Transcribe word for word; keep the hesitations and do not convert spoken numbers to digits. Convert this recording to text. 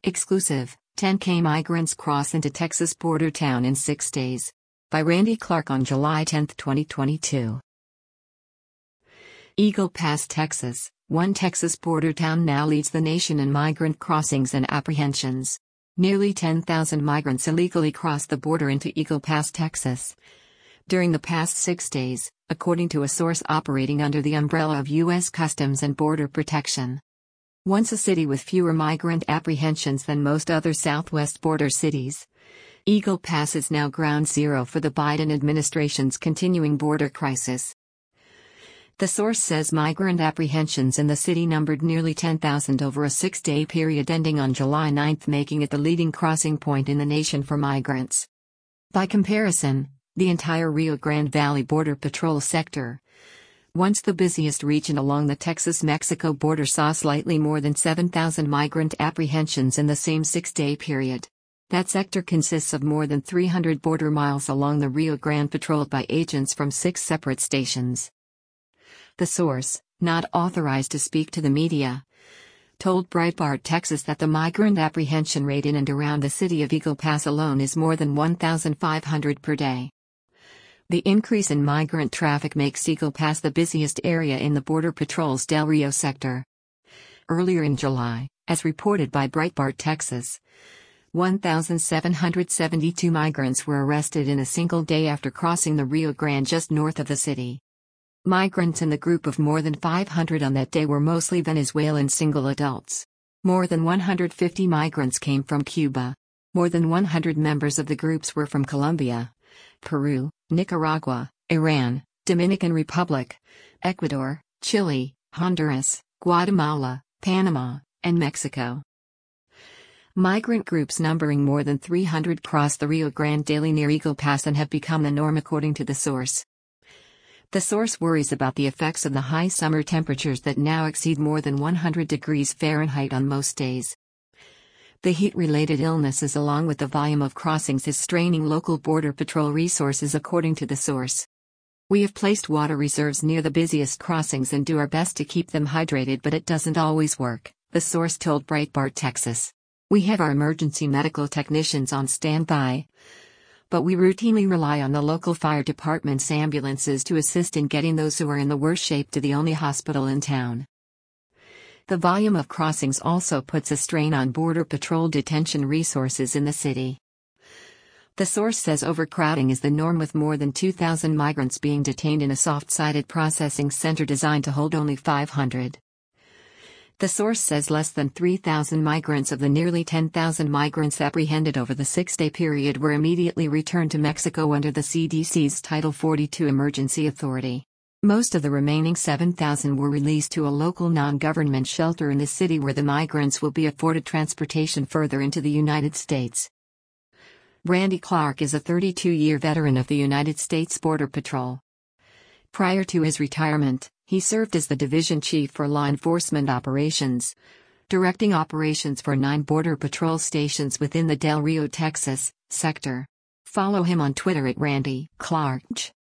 Exclusive, ten K migrants cross into Texas border town in six days. By Randy Clark on July tenth, twenty twenty-two. Eagle Pass, Texas. One Texas border town now leads the nation in migrant crossings and apprehensions. Nearly ten thousand migrants illegally crossed the border into Eagle Pass, Texas during the past six days, according to a source operating under the umbrella of U S Customs and Border Protection. Once a city with fewer migrant apprehensions than most other southwest border cities, Eagle Pass is now ground zero for the Biden administration's continuing border crisis. The source says migrant apprehensions in the city numbered nearly ten thousand over a six-day period ending on July ninth, making it the leading crossing point in the nation for migrants. By comparison, the entire Rio Grande Valley Border Patrol sector, once the busiest region along the Texas-Mexico border, saw slightly more than seven thousand migrant apprehensions in the same six-day period. That sector consists of more than three hundred border miles along the Rio Grande patrolled by agents from six separate stations. The source, not authorized to speak to the media, told Breitbart Texas that the migrant apprehension rate in and around the city of Eagle Pass alone is more than one thousand five hundred per day. The increase in migrant traffic makes Eagle Pass the busiest area in the Border Patrol's Del Rio sector. Earlier in July, as reported by Breitbart Texas, one thousand seven hundred seventy-two migrants were arrested in a single day after crossing the Rio Grande just north of the city. Migrants in the group of more than five hundred on that day were mostly Venezuelan single adults. More than one hundred fifty migrants came from Cuba. More than one hundred members of the groups were from Colombia, Peru, Nicaragua, Iran, Dominican Republic, Ecuador, Chile, Honduras, Guatemala, Panama, and Mexico. Migrant groups numbering more than three hundred cross the Rio Grande daily near Eagle Pass and have become the norm, according to the source. The source worries about the effects of the high summer temperatures that now exceed more than one hundred degrees Fahrenheit on most days. The heat-related illnesses along with the volume of crossings is straining local Border Patrol resources, according to the source. We have placed water reserves near the busiest crossings and do our best to keep them hydrated, but it doesn't always work, the source told Breitbart Texas. We have our emergency medical technicians on standby, but we routinely rely on the local fire department's ambulances to assist in getting those who are in the worst shape to the only hospital in town. The volume of crossings also puts a strain on Border Patrol detention resources in the city. The source says overcrowding is the norm, with more than two thousand migrants being detained in a soft-sided processing center designed to hold only five hundred. The source says less than three thousand migrants of the nearly ten thousand migrants apprehended over the six-day period were immediately returned to Mexico under the C D C's Title forty-two emergency authority. Most of the remaining seven thousand were released to a local non-government shelter in the city, where the migrants will be afforded transportation further into the United States. Randy Clark is a thirty-two-year veteran of the United States Border Patrol. Prior to his retirement, he served as the division chief for law enforcement operations, directing operations for nine Border Patrol stations within the Del Rio, Texas, sector. Follow him on Twitter at Randy Clark.